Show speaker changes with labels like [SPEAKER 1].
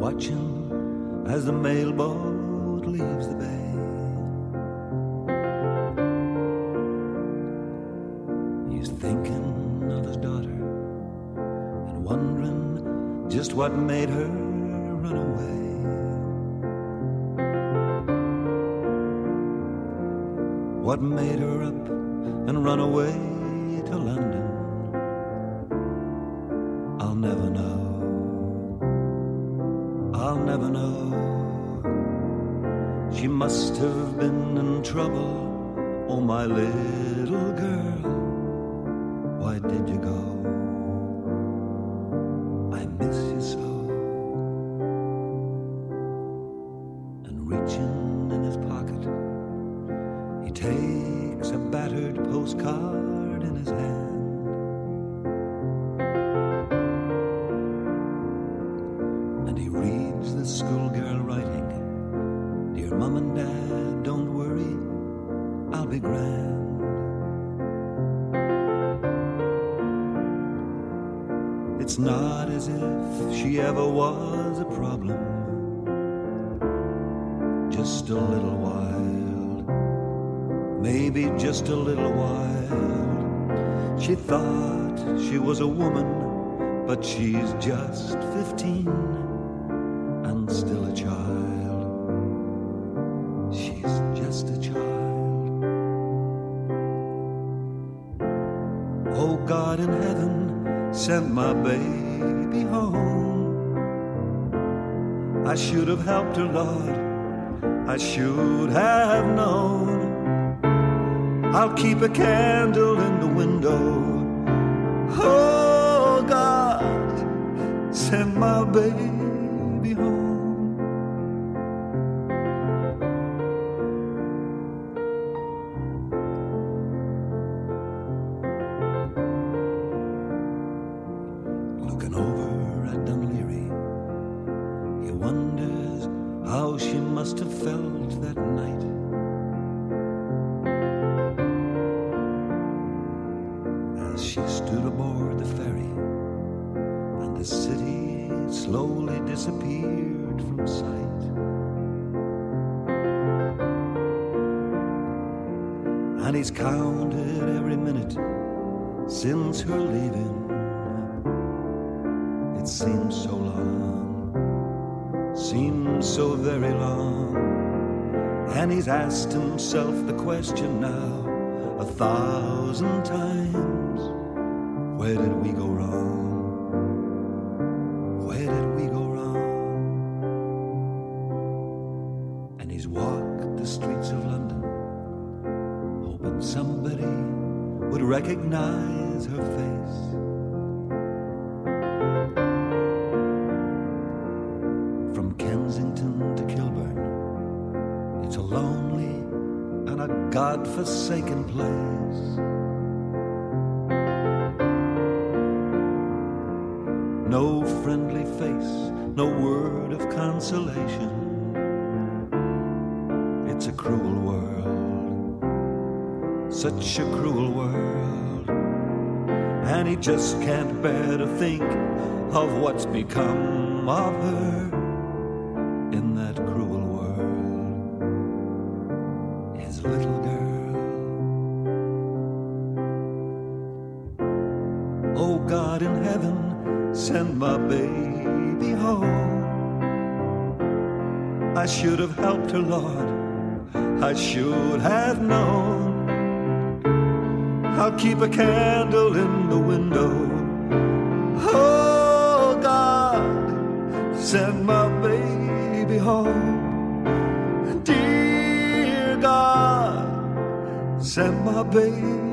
[SPEAKER 1] watching as the mailboat leaves the bay. He's thinking of his daughter and wondering just what made her run away. What made her up and run away to London? I'll never know. I'll never know. She must have been in trouble. Oh, my little girl, why did you go? I miss you so. And reaching in his pocket, he takes a battered postcard in his hand. And he reads the schoolgirl writing, "Dear Mom and Dad, don't worry, I'll be grand." It's not as if she ever was a problem, just a little while, maybe just a little while. She thought she was a woman, but she's just 15 and still a child. She's just a child. Oh, God in heaven sent my baby home. I should have helped her, Lord, I should have known. I'll keep a candle in the window. Oh, God, send my baby home. Looking over at Dunleary, he wonders how she must have felt that night. As she stood aboard the ferry and the city slowly disappeared from sight. And he's counted every minute since her leaving. It seems so long, seems so very long. And he's asked himself the question now 1,000 times. Where did we go wrong? Where did we go wrong? And he's walked the streets of London, hoping somebody would recognize her face. From Kensington to Kilburn, it's a lonely and a God-forsaken place. No friendly face, no word of consolation. It's a cruel world, such a cruel world. And he just can't bear to think of what's become of her in that cruel world. His little girl. Oh, God in heaven, send my baby home. I should have helped her, Lord, I should have known. I'll keep a candle in the window. Oh, God, send my baby home. Dear God, send my baby